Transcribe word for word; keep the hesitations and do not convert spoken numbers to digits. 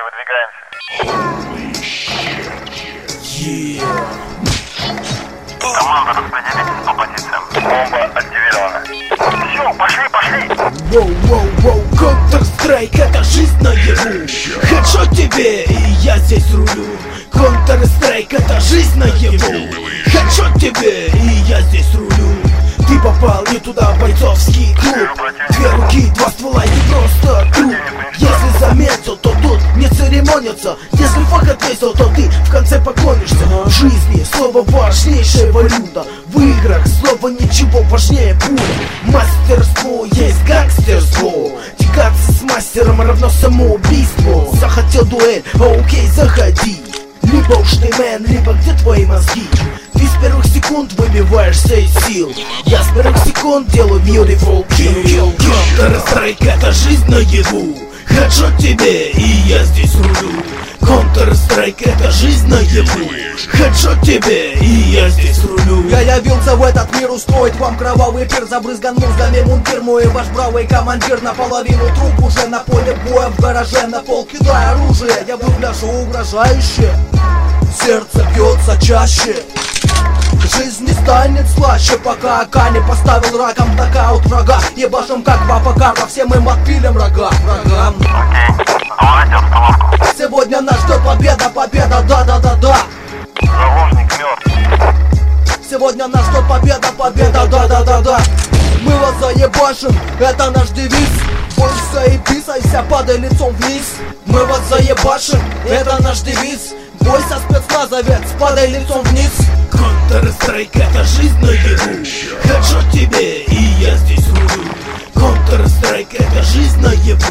Yeah. Команда, распределитесь по позициям. Бомба активирована. Все, пошли, пошли. Воу-воу-воу, Counter-Strike, это жизнь наяву. Хедшот тебе, и я здесь рулю. Counter-Strike, это жизнь наяву. Хедшот тебе, и я здесь рулю. Ты попал не туда, бойцовский клуб. Две руки, два ствола, не просто труп. Если заметил, то тут не церемонятся. Если фак ответил, то ты в конце поклонишься. В жизни слово важнейшая валюта. В играх слово ничего важнее пуля. Мастерство есть гангстерство. Тягаться с мастером равно самоубийству. Захотел дуэль, окей, заходи. Либо уж ты мэн, либо где твои мозги. Ты с первых секунд выбиваешься из сил. Я с первых секунд делаю beautiful kill. Counter-Strike, это жизнь наяву. Хедшот тебе, и я здесь рулю. Counter-Strike, это жизнь наяву. Хедшот тебе, и я здесь рулю. Я явился в этот мир устроить вам кровавый пир. Забрызган музами мундир, мой ваш бравый командир. Наполовину труп уже на поле боя, в гараже на пол кидая оружие. Я выгляжу угрожающе, сердце бьется чаще. Жизнь не станет слаще, пока АК не поставил раком нокаут врага. Ебашим как папа Карла, все мы отпилим рога врагам. Давайте обстановку. Сегодня нас ждет победа, победа, да-да-да-да. Заложник мертв. Сегодня нас ждет победа, победа, да-да-да-да. Мы вас заебашим, это наш девиз. Бойся и писайся, падай лицом вниз. Мы вас заебашим, это наш девиз. Бойся спецназовец, падай лицом вниз. Counter-Strike, это жизнь наяву. Хедшот тебе, и я здесь рулю. Counter-Strike, это жизнь наяву.